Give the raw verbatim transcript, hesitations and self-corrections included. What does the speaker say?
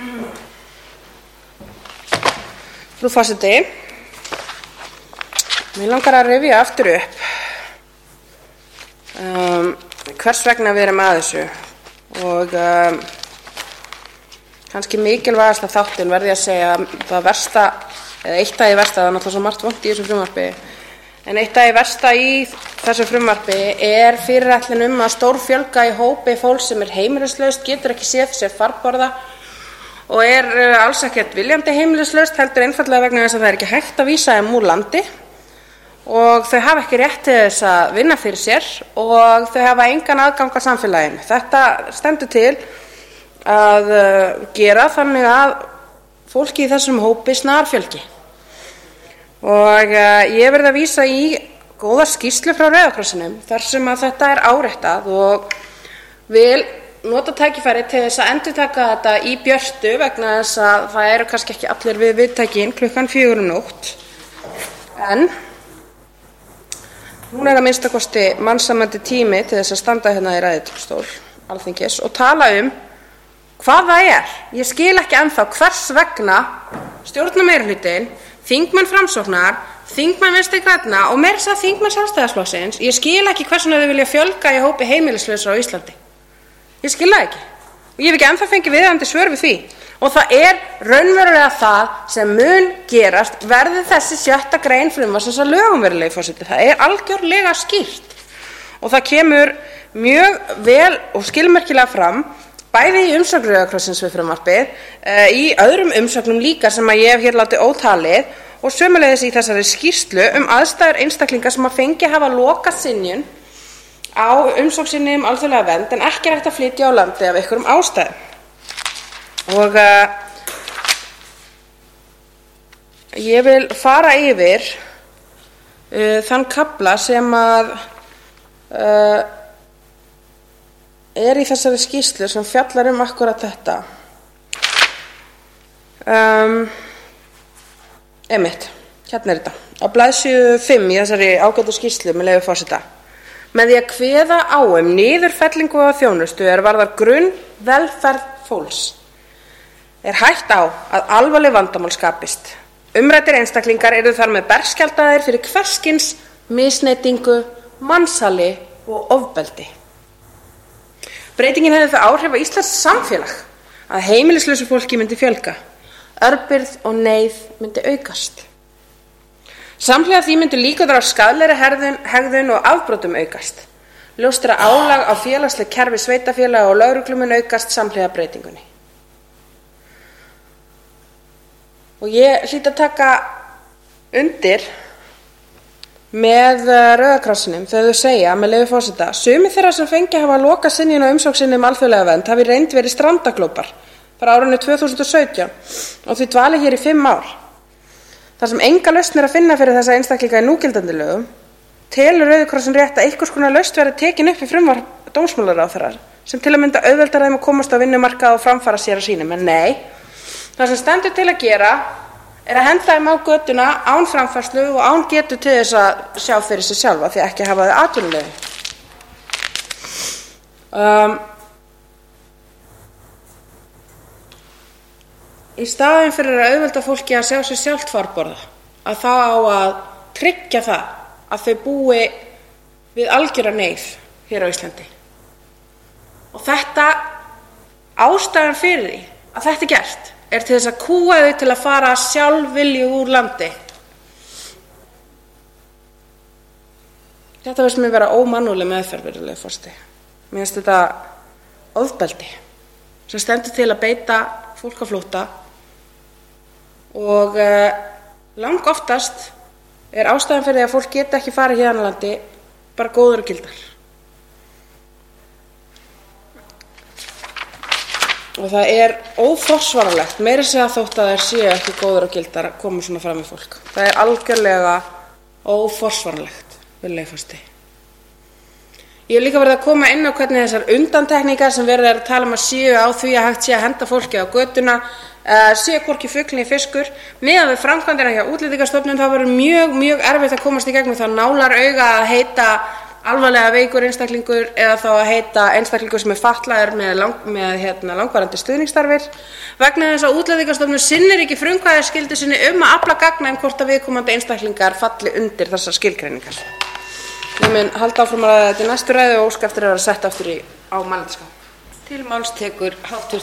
Frú forseti, mér langar að rifja aftur upp um, hvers vegna við erum að þessu og um, kannski mikilvægasta þáttinn verði að segja það versta, eða eitt af því versta, það er náttúrulega svo margt vont í þessu frumvarpi, en eitt af því versta í þessu frumvarpi er fyrirætlun um að stórfjölga í hópi fólks sem er heimilislaust, getur ekki séð sér farborða og er alls ekkert viljandi heimilislaust, heldur einfaldlega vegna þess að það er ekki hægt að vísa þeim úr landi og þau hafa ekki rétt til þess að vinna fyrir sér og þau hafa engan aðgang að samfélaginu. Þetta stendur til að gera þannig að fólki í þessum hópi snarfjölgi. Og ég verð að vísa í góða skýrslu frá Rauða krossinum þar sem að þetta er áréttað og vil nota tækifæri til þess að endurtaka þetta í björtu vegna þess að það eru kannski ekki allir við viðtækin klukkan fjögur um nótt. En núna er að minnsta kosti mannsæmandi tími til þess að standa hérna í ræðustól Alþingis og tala um hvað það er. Ég skil ekki ennþá hvers vegna stjórnarmeirihlutinn, þingmenn Framsóknar, þingmenn Vinstri grænna og meira að segja þingmenn Sjálfstæðisflokksins, ég skil ekki hvers vegna þau vilja fjölga í hópi heimilislausra á Íslandi. Ég skil það ekki. Og ég hef ekki ennþá fengið viðeigandi svör við því. Og það er raunverulega það sem mun gerast verði þessi sjötta grein frumvarpsins að lögum, virðulegi forseti. Það er algjörlega skýrt. Og það kemur mjög vel og skilmerkilega fram bæði í umsögn Rauða krossins við frumvarpið, í öðrum umsögnum líka sem að ég hef hér látið ótalið og sömuleiðis í þessari skýrslu um aðstæður einstaklinga sem að fengi hafa lokað synjun á umsókn sinni um alþjóðlega vernd en ekki er hægt að flytja á landi af einhverjum ástæðum. Og uh, ég vil fara yfir uh, þann kafla sem að uh, er í þessari skýrslu sem fjallar um akkúrat þetta. Um, einmitt, hérna er þetta. Á blaðsíðu fimm í þessari ágætu skýrslu með leyfi forseta. Með því að kveða á um niðurfellingu á þjónustu er varðar grunn velferð fólks er hætt á að alvarleg vandamál skapist. Umræddir einstaklingar eru þar með berskjaldaðir fyrir hvers kyns misneytingu, mansali og ofbeldi. Breytingin hefði það áhrif á íslenskt samfélag að heimilislausu fólki myndi fjölga, örbirgð og neyð myndi aukast. Samhliða því myndu líkurnar á skaðlegri hegðun, hegðun og afbrotum aukast. Ljóst er að álag á félagsleg kerfi sveitarfélaga og lögreglu mun aukast samhliða breytingunni. Og ég hlýt að taka undir með Rauða krossinum þegar þau segja, með leyfi forseta, sumir þeirra sem fengi hafa lokað synjun á umsókn sinni um alþjóðlega vernd hafi reynd verið strandaglópar frá árinu tvö þúsund og sautján og því dvalið hér í fimm ár. Þar sem enga lausn er að finna fyrir þessa einstaklinga í núgildandi lögum, telur Rauði krossinn rétt að einhvers konar lausn verði tekin upp í frumvarp dómsmálaráðherra sem til að mynda auðveldar þeim að komast á vinnumarkað og framfara sér á sínum. En nei, það sem stendur til að gera er að henda þeim á götuna án framfærslu og án getu til þess að sjá fyrir sig sjálfa því ekki hafa þau atvinnuleyfi. Um, Í staðinn fyrir að auðvelda fólki að sjá sér sjálft farborða, að það á að tryggja það að þau búi við algjöra neyð hér á Íslandi. Og þetta, ástæðan fyrir því að þetta er gert, er til þess að kúga þau til að fara sjálfviljug úr landi. Þetta finnst mér vera ómannúðleg meðferð, virðulegi forseti. Mér finnst þetta ofbeldi sem stendur til að beita fólk á flótta og uh, lang oftast er ástæðan fyrir því að fólk geta ekki farið hérna á landi bara góður og gildar. Og það er óforsvaranlegt, meira segja þótt að þær séu ekki góður og gildar að koma svona fram með fólk. Það er algjörlega óforsvaranlegt, virðulegi forseti. Ég hef líka verið að koma inn á hvernig þessar undantekningar sem verið er að tala um að séu á því að hægt sé að henda fólki á götuna, uh, séu hvorki fugl né fiskur. Miðað við framkvæmdina hjá Útlendingastofnun þá verður mjög, mjög erfitt að komast í gegnum það nálarauga að heita alvarlega veikur einstaklingur eða þá að heita einstaklingur sem er fatlaður með, lang, með hérna, langvarandi stuðningsþarfir vegna þess að Útlendingastofnun sinnir ekki frumkvæðisskyldu sinni um að afla gagna um hvort að viðkomandi einstaklingar falli undir þessar skilgreiningar. Ég mun halda áfram að ræða þetta í næstu ræðu og óska eftir að vera sett aftur í, á mælendaskrá. Til máls tekur háttvirtur